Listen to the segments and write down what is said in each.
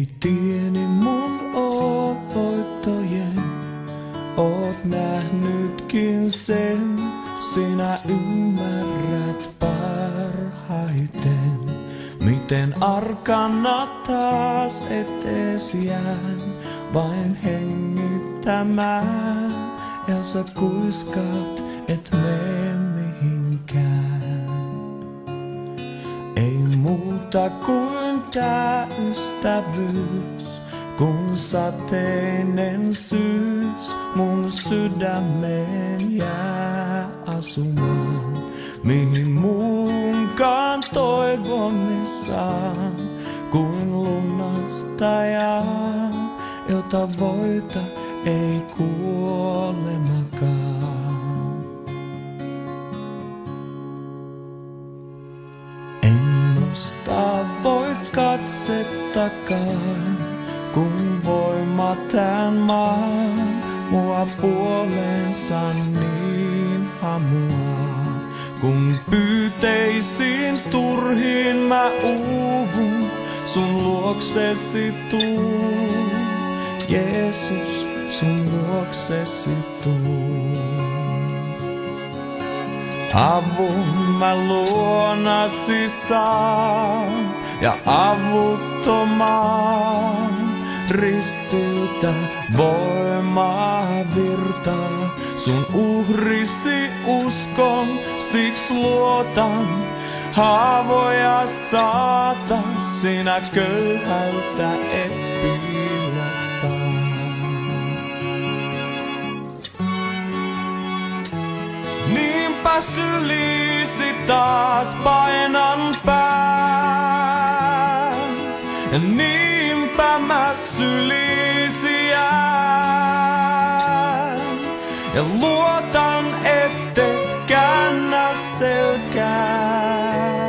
Ei tieni mun voittojen, oot nähnytkin sen, sinä ymmärrät parhaiten. Miten arkana taas etees jään, vain hengittämään, ja sä kuiskaat, et mene mihinkään. Ei muuta kuin tää ystävyys, kun sateinen syys mun sydämeen jää asumaan. Mihin muunkaan toivomissaan kuin lunastajaan, jota voita ei kuolemakaan. En nostaa voi katsettakaan, kun voima tän maan mua puoleensa niin hamuaa. Kun pyyteisiin turhiin mä uuvun, sun luoksesi tuun. Jeesus, sun luoksesi tuun. Avun mä luonasi saan, ja avuttomaan ristiltä voimaa virtaa. Sun uhrisi uskon, siksi luotan, haavoja saata, sinä köyhältä et piilottaa. Niinpä sylisi taas painan pään, ja niinpä mä sylisi jään, ja luotan, ettet käännä selkää.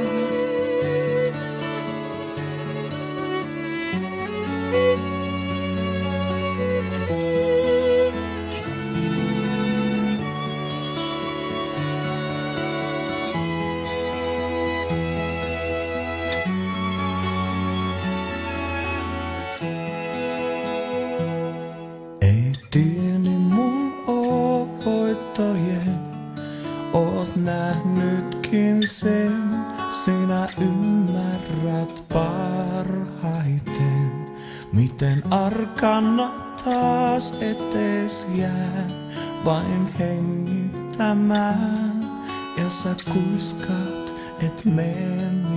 Ei tieni mun voittojen, oot nähnytkin sen, sinä ymmärrät parhaiten. Miten arkana taas etees jää, vain hengittämään, ja sä kuiskaat, et mene